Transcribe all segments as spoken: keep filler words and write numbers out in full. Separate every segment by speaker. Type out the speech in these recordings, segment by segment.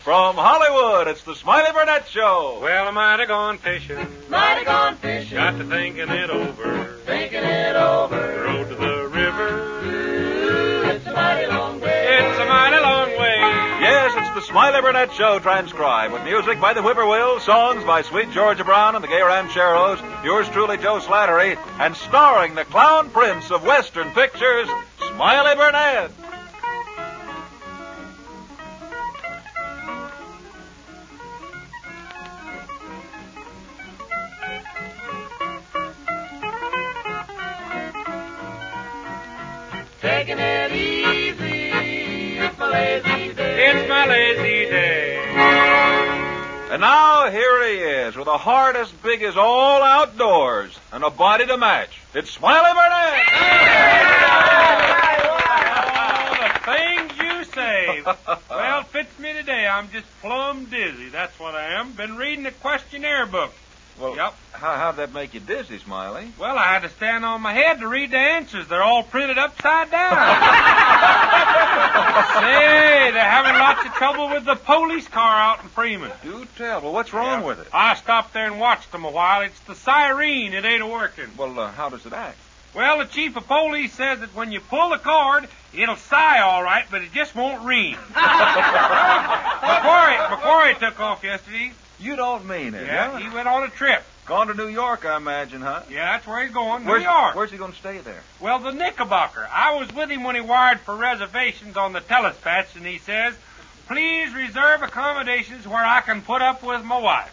Speaker 1: From Hollywood, it's the Smiley Burnett Show.
Speaker 2: Well, I might have gone fishing.
Speaker 3: Might have gone fishing.
Speaker 2: Got to thinking it over.
Speaker 3: Thinking it over.
Speaker 2: Rode to the river.
Speaker 3: Ooh, it's a mighty long way.
Speaker 2: It's a mighty long way.
Speaker 1: Yes, it's the Smiley Burnett Show transcribed with music by the Whippoorwills, songs by Sweet Georgia Brown and the Gay Rancheros, yours truly, Joe Slattery, and starring the clown prince of Western pictures, Smiley Burnett.
Speaker 3: Taking it easy. It's my lazy day.
Speaker 2: It's my lazy day.
Speaker 1: And now here he is, with a heart as big as all outdoors and a body to match. It's Smiley Burnett!
Speaker 2: Oh, the things you say. Well, fits me today. I'm just plumb dizzy. That's what I am. Been reading a questionnaire book.
Speaker 1: Well,
Speaker 2: Yep.
Speaker 1: how, how'd that make you dizzy, Smiley?
Speaker 2: Well, I had to stand on my head to read the answers. They're all printed upside down. Say, they're having lots of trouble with the police car out in Freeman.
Speaker 1: Do tell. Well, what's wrong
Speaker 2: Yeah.
Speaker 1: with it?
Speaker 2: I stopped there and watched them a while. It's the siren. It ain't a-working.
Speaker 1: Well, uh, how does it act?
Speaker 2: Well, the chief of police says that when you pull the cord, it'll sigh all right, but it just won't ring. McQuarrie, McQuarrie took off yesterday.
Speaker 1: You don't mean it,
Speaker 2: Yeah,
Speaker 1: huh?
Speaker 2: he went on a trip.
Speaker 1: Gone to New York, I imagine, huh?
Speaker 2: Yeah, that's where he's going, New
Speaker 1: Where's,
Speaker 2: York.
Speaker 1: Where's he going to stay there?
Speaker 2: Well, the Knickerbocker. I was with him when he wired for reservations on the telespatch, and he says, please reserve accommodations where I can put up with my wife.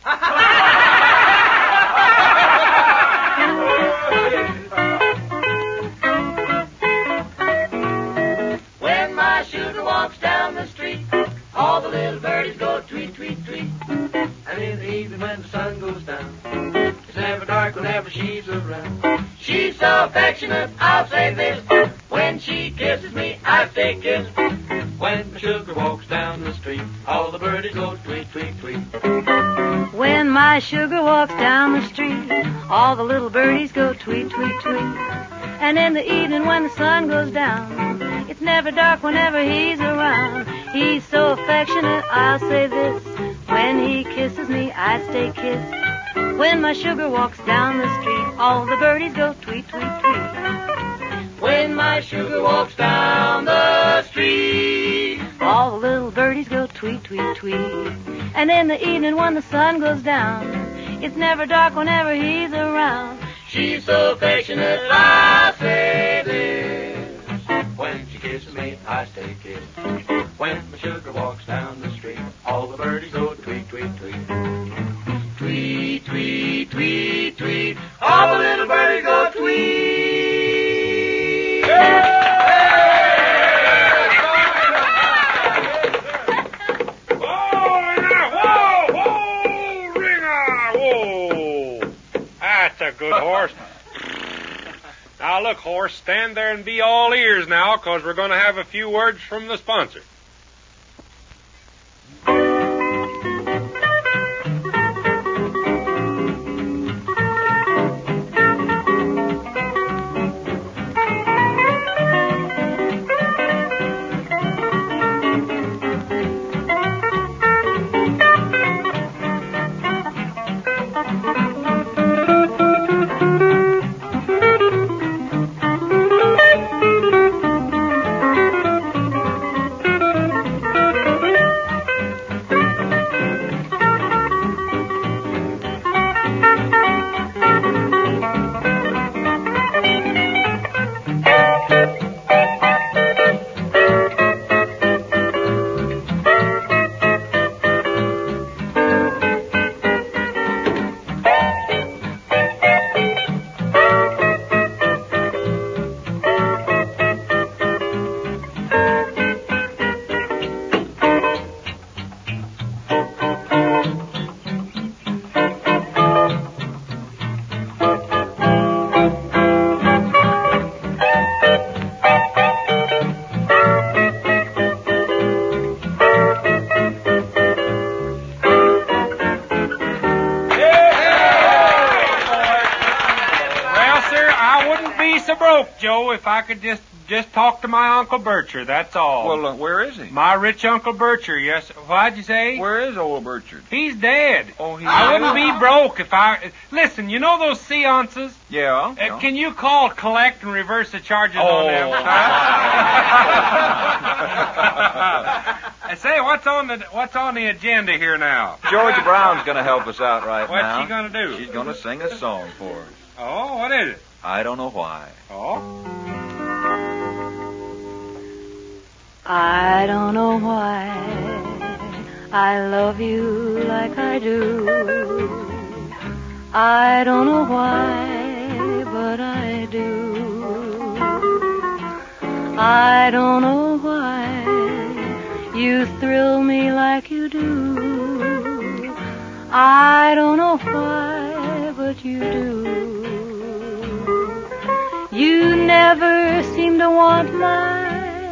Speaker 3: When my sugar walks down the street, all the little birdies go tweet, tweet, tweet. And in the evening when the sun goes down, it's never dark whenever she's around. She's so affectionate, I'll say this. When she kisses me, I say kiss. When my sugar walks down the street, all the birdies go tweet, tweet, tweet.
Speaker 4: When my sugar walks down the street, all the little birdies go tweet, tweet, tweet. And in the evening when the sun goes down, it's never dark whenever he's around. He's so affectionate, I'll say this. When he kisses me, I stay kissed. When my sugar walks down the street, all the birdies go tweet, tweet, tweet.
Speaker 3: When my sugar walks down the street,
Speaker 4: all the little birdies go tweet, tweet, tweet. And in the evening when the sun goes down, it's never dark whenever he's around.
Speaker 3: she's so affectionate, I say this. When she kisses me, I stay kissed. When my sugar walks down the street, all the birdies go tweet, tweet, tweet. Tweet, tweet, tweet, tweet. All the little birdies go tweet.
Speaker 2: Whoa, now, whoa, whoa, Ringer, whoa. That's a good horse. Now, look, horse, stand there and be all ears now, because we're going to have a few words from the sponsor. if I could just just talk to my Uncle Bircher, that's all.
Speaker 1: Well, uh, where is he?
Speaker 2: My rich Uncle Bircher, yes. What'd you say?
Speaker 1: Where is old Bircher?
Speaker 2: He's dead.
Speaker 1: Oh, he's
Speaker 2: I
Speaker 1: dead?
Speaker 2: wouldn't be broke if I... Listen, you know those seances?
Speaker 1: Yeah.
Speaker 2: Uh,
Speaker 1: yeah.
Speaker 2: Can you call collect and reverse the charges
Speaker 1: Oh.
Speaker 2: on them? I say, what's on the what's on the agenda here now?
Speaker 1: Georgia Brown's going to help us out right
Speaker 2: What's
Speaker 1: now.
Speaker 2: she gonna do?
Speaker 1: She's going to sing a song for us.
Speaker 2: Oh, what is it?
Speaker 1: I don't know why.
Speaker 2: Oh.
Speaker 4: I don't know why I love you like I do. I don't know why, but I do. I don't know why you thrill me like you do. I don't know why, but you do. You never seem to want my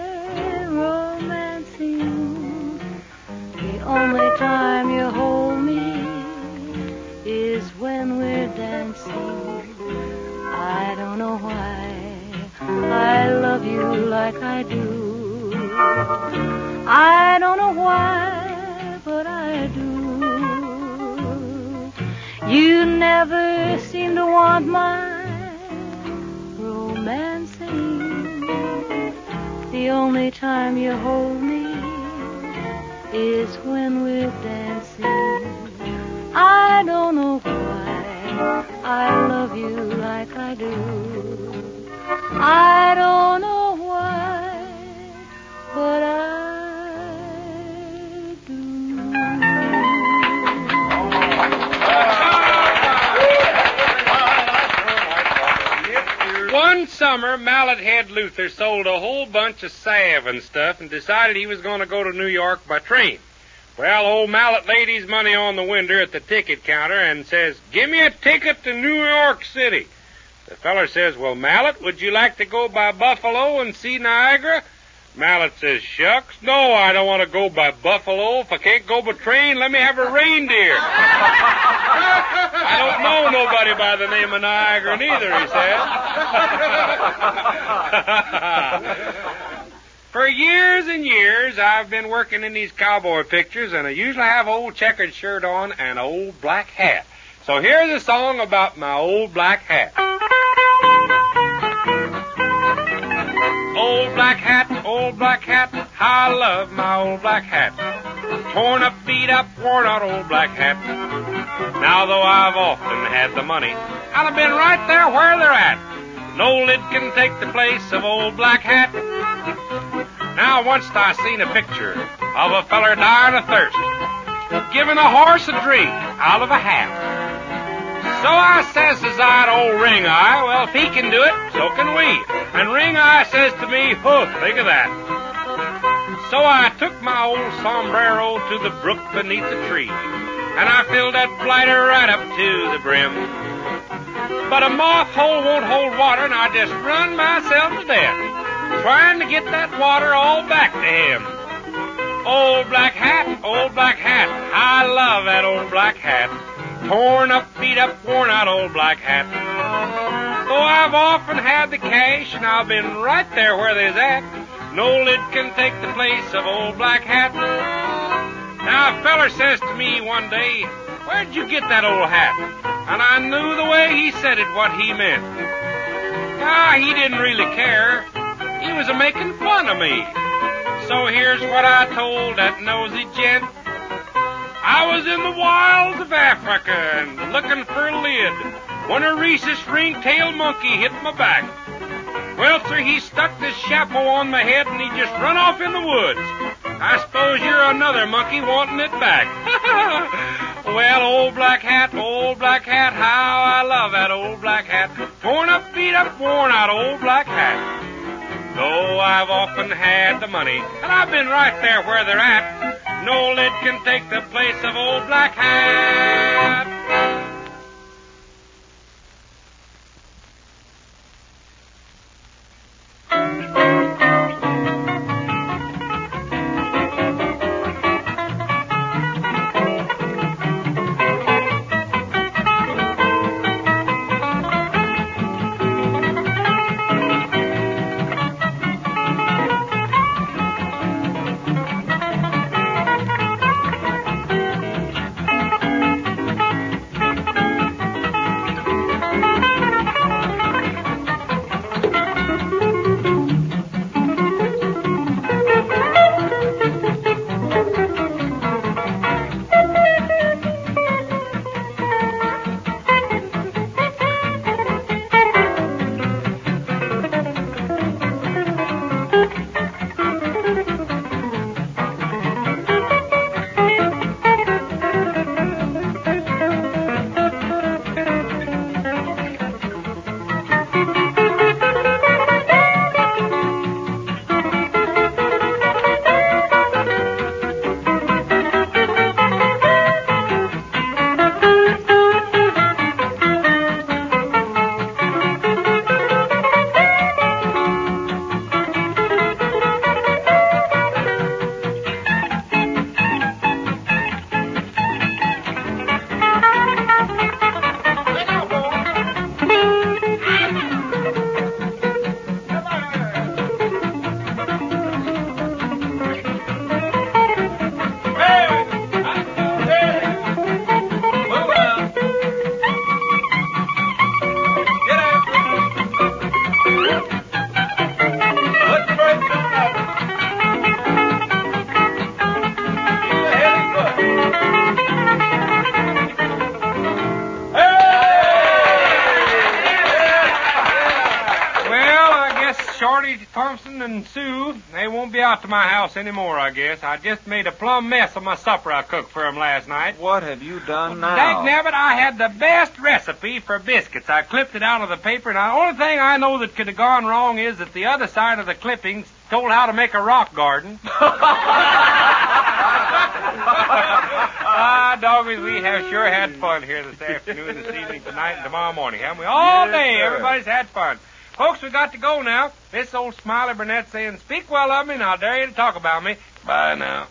Speaker 4: romancing. The only time you hold me is when we're dancing. I don't know why I love you like I do. I don't know why, but I do. You never seem to want my romancing. The only time you hold me is when we're dancing. I don't know why I love you like I do. I don't know why, but I do.
Speaker 2: One summer, Mallet Head Luther sold a whole bunch of salve and stuff and decided he was going to go to New York by train. Well, old Mallet laid his money on the window at the ticket counter and says, "Give me a ticket to New York City." The feller says, "Well, Mallet, would you like to go by Buffalo and see Niagara?" Mallet says, "Shucks, no, I don't want to go by Buffalo. If I can't go by train, let me have a reindeer." I don't know nobody by the name of Niagara neither, he said. For years and years, I've been working in these cowboy pictures, and I usually have old checkered shirt on and an old black hat. So here's a song about my old black hat. Old black hat, old black hat, how I love my old black hat. Torn up, beat up, worn out old black hat. Now though I've often had the money, and I've been right there where they're at. No lid can take the place of old black hat. Now once I seen a picture of a feller dying of thirst, giving a horse a drink out of a hat. So I says as I to old Ring Eye, well, if he can do it, so can we. And Ring Eye says to me, "Huh, think of that." So I took my old sombrero to the brook beneath the tree, and I filled that blighter right up to the brim. But a moth hole won't hold water, and I just run myself to death, trying to get that water all back to him. Old black hat, old black hat, I love that old black hat. Torn up, beat up, worn out old black hat. Though I've often had the cash, and I've been right there where they's at, no lid can take the place of old black hat. Now a feller says to me one day, "Where'd you get that old hat?" And I knew the way he said it what he meant. Ah, he didn't really care. He was a-making fun of me. So here's what I told that nosy gent. I was in the wilds of Africa and looking for a lid when a rhesus ring-tailed monkey hit my back. Well, sir, he stuck this chapeau on my head and he just run off in the woods. I suppose you're another monkey wanting it back. Well, old black hat, old black hat, how I love that old black hat. Torn up, beat up, worn out old black hat. Though I've often had the money, and I've been right there where they're at, no lid can take the place of old black hat. Thompson and Sue, they won't be out to my house anymore, I guess. I just made a plumb mess of my supper I cooked for 'em last night.
Speaker 1: What have you done now?
Speaker 2: Dagnabbit, I had the best recipe for biscuits. I clipped it out of the paper, and the only thing I know that could have gone wrong is that the other side of the clippings told how to make a rock garden. Ah, doggies, we have sure had fun here this afternoon, this evening, tonight, and tomorrow morning, haven't we? All
Speaker 1: Yes,
Speaker 2: day,
Speaker 1: sir.
Speaker 2: everybody's had fun. Folks, we got to go now. This old Smiley Burnett saying, speak well of me, and I'll dare you to talk about me. Bye now.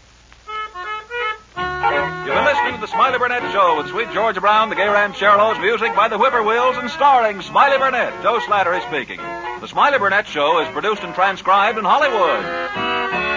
Speaker 1: You've been listening to the Smiley Burnett Show with Sweet Georgia Brown, the Gay Rancheros, music by the Whippoorwills, and starring Smiley Burnett. Joe Slattery speaking. The Smiley Burnett Show is produced and transcribed in Hollywood.